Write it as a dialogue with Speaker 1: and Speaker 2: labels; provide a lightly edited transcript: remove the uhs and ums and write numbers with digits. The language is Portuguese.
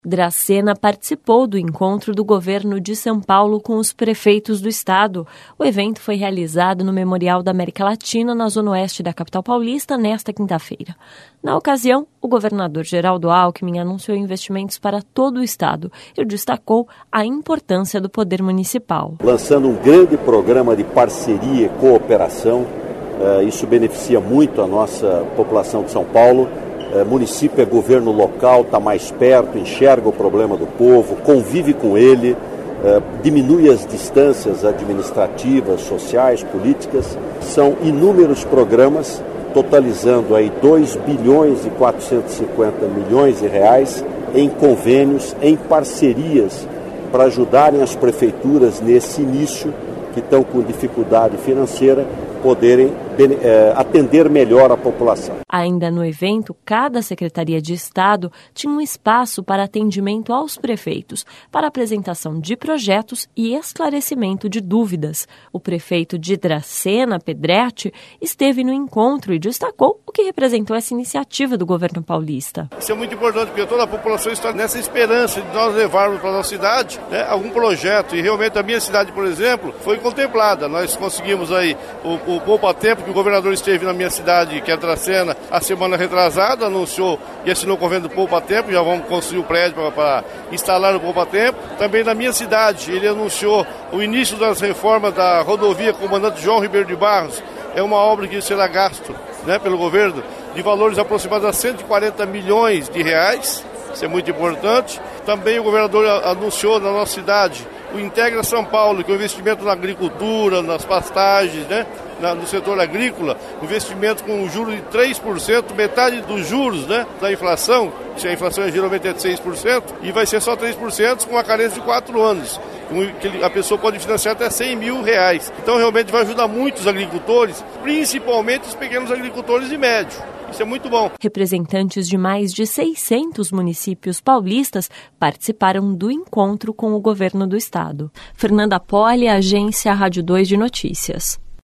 Speaker 1: Dracena participou do encontro do governo de São Paulo com os prefeitos do estado. O evento foi realizado no Memorial da América Latina, na zona oeste da capital paulista, nesta quinta-feira. Na ocasião, o governador Geraldo Alckmin anunciou investimentos para todo o estado e destacou a importância do poder municipal.
Speaker 2: Lançando um grande programa de parceria e cooperação, isso beneficia muito a nossa população de São Paulo. Município é governo local, está mais perto, enxerga o problema do povo, convive com ele, diminui as distâncias administrativas, sociais, políticas. São inúmeros programas, totalizando aí 2 bilhões e 450 milhões de reais em convênios, em parcerias, para ajudarem as prefeituras nesse início, que estão com dificuldade financeira, poderem atender melhor a população.
Speaker 1: Ainda no evento, cada Secretaria de Estado tinha um espaço para atendimento aos prefeitos, para apresentação de projetos e esclarecimento de dúvidas. O prefeito de Dracena, Pedretti, esteve no encontro e destacou o que representou essa iniciativa do governo paulista.
Speaker 3: Isso é muito importante, porque toda a população está nessa esperança de nós levarmos para a nossa cidade algum projeto, e realmente a minha cidade, por exemplo, foi contemplada. Nós conseguimos aí o poupa-tempo, que o governador esteve na minha cidade, que é Dracena, a semana retrasada, anunciou e assinou o convênio do poupa-tempo. Já vamos construir o prédio para instalar o poupa-tempo. Também na minha cidade, ele anunciou o início das reformas da rodovia Comandante João Ribeiro de Barros. É uma obra que será gasto pelo governo de valores aproximados a 140 milhões de reais. Isso é muito importante. Também o governador anunciou na nossa cidade o Integra São Paulo, que é o investimento na agricultura, nas pastagens, no setor agrícola, investimento com juros de 3%, metade dos juros da inflação, se a inflação geralmente é de 6%, e vai ser só 3% com uma carência de 4 anos, que a pessoa pode financiar até 100 mil reais. Então realmente vai ajudar muito os agricultores, principalmente os pequenos agricultores e médios. Isso é muito bom.
Speaker 1: Representantes de mais de 600 municípios paulistas participaram do encontro com o governo do estado. Fernanda Poli, Agência Rádio 2 de Notícias.